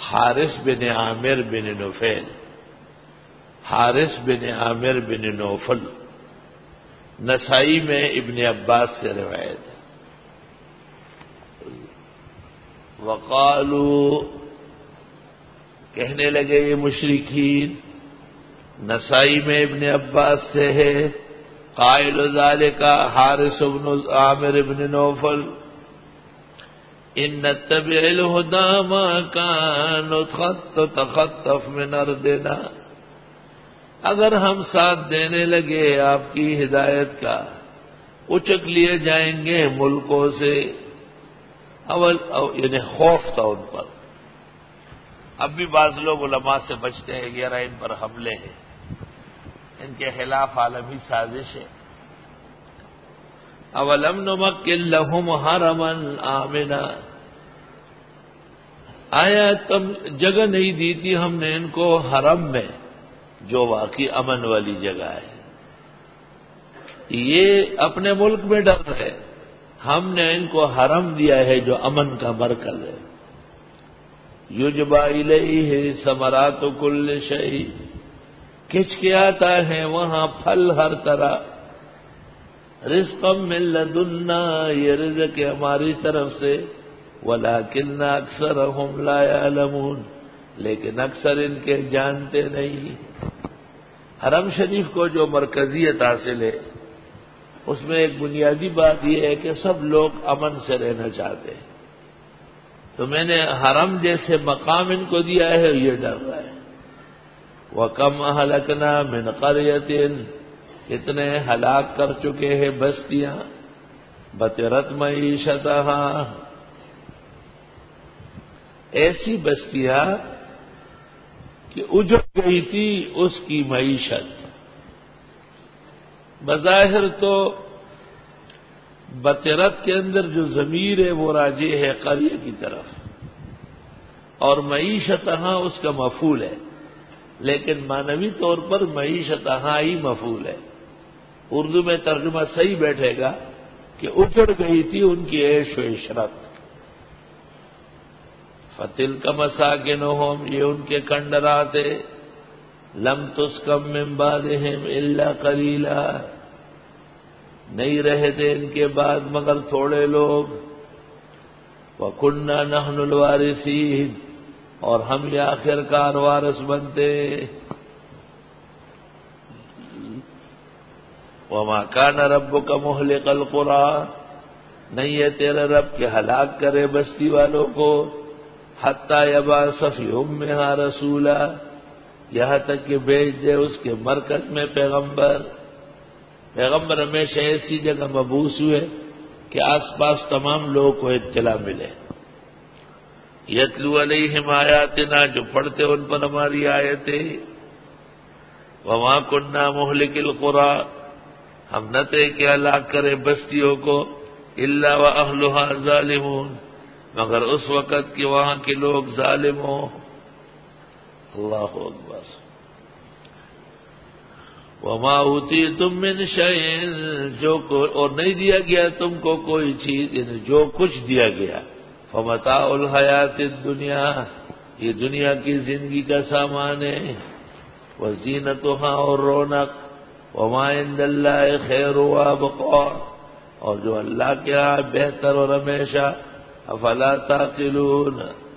حارث بن عامر بن نفیل، حارث بن عامر بن نوفل، نسائی میں ابن عباس سے روایت ہے۔ وقالوا، کہنے لگے یہ مشرکین، نسائی میں ابن عباس سے ہے، قائل ذالک حارث بن عامر بن نوفل، ان نتبع الہدی ما كانت تخطف من ارضنا، اگر ہم ساتھ دینے لگے آپ کی ہدایت کا، اچک لیے جائیں گے ملکوں سے۔ یعنی خوف تھا ان پر۔ اب بھی بعض لوگ علماء سے بچتے ہیں کہ یار ان پر حملے ہیں، ان کے خلاف عالمی سازش ہے۔ اولم نمکن لہم حرما آمنا، آیا تم جگہ نہیں دی تھی ہم نے ان کو حرم میں جو واقعی امن والی جگہ ہے؟ یہ اپنے ملک میں ڈر رہے، ہم نے ان کو حرم دیا ہے جو امن کا مرکز ہے۔ یجبا الیہ ثمرات کل شیء، کھچ کے آتا ہے وہاں پھل ہر طرح، رزقا من لدنا، یہ رزق ہے ہماری طرف سے، ولکن اکثرهم لا یعلمون، لیکن اکثر ان کے جانتے نہیں۔ حرم شریف کو جو مرکزیت حاصل ہے، اس میں ایک بنیادی بات یہ ہے کہ سب لوگ امن سے رہنا چاہتے ہیں، تو میں نے حرم جیسے مقام ان کو دیا ہے، یہ ڈر رہا ہے۔ وَكَمْ أَهْلَكْنَا مِنْ قَرْيَةٍ، کتنے ہلاک کر چکے ہیں بستیاں، بَطِرَتْ مَعِیشَتَهَا، ایسی بستیاں کہ اجڑ گئی تھی اس کی معیشت۔ بظاہر تو بطرت کے اندر جو ضمیر ہے وہ راجع ہے قریہ کی طرف، اور معیشتہاں اس کا مفعول ہے، لیکن معنوی طور پر معیشتہاں ہی مفعول ہے۔ اردو میں ترجمہ صحیح بیٹھے گا کہ اجڑ گئی تھی ان کی عیش و عشرت۔ فَتِلْكَ مَسَاكِنُهُمْ، یہ ان کے کنڈرات تھے، لم تسکن من بعدہم الا قلیلا، نہیں رہے تھے ان کے بعد مگر تھوڑے لوگ، وَكُنَّا نَحْنُ الْوَارِثِينَ، اور ہم یہ آخر کار وارث بنتے۔ وَمَا كَانَ رَبُّكَ مُهْلِكَ الْقُرَىٰ، نہیں ہے تیرا رب کہ ہلاک کرے بستی والوں کو، حَتَّىٰ يَبْعَثَ فِي أُمِّهَا رَسُولًا، یہاں تک کہ بھیج دے اس کے مرکز میں پیغمبر۔ پیغمبر ہمیشہ ایسی جگہ مبعوث ہوئے کہ آس پاس تمام لوگوں کو اطلاع ملے۔ یتلو علیہم آیاتنا، جو پڑھتے ان پر ہماری آیتیں۔ وما کننا مہلک القریٰ، ہم نہ تھے کہ ہلاک کرے بستیوں کو، الا واہلھا ظالمون، مگر اس وقت کہ وہاں کے لوگ ظالم ہوں۔ اللہ اکبر۔ وما اوتیتم من شیء، اور نہیں دیا گیا تم کو کوئی چیز، یعنی جو کچھ دیا گیا، فمتاع الحیات الدنیا، یہ دنیا کی زندگی کا سامان ہے، وزینتها، اور رونق، وما عند اللہ خیر وابقا، اور جو اللہ کے ہاں بہتر اور ہمیشہ۔ افلا تعقلون،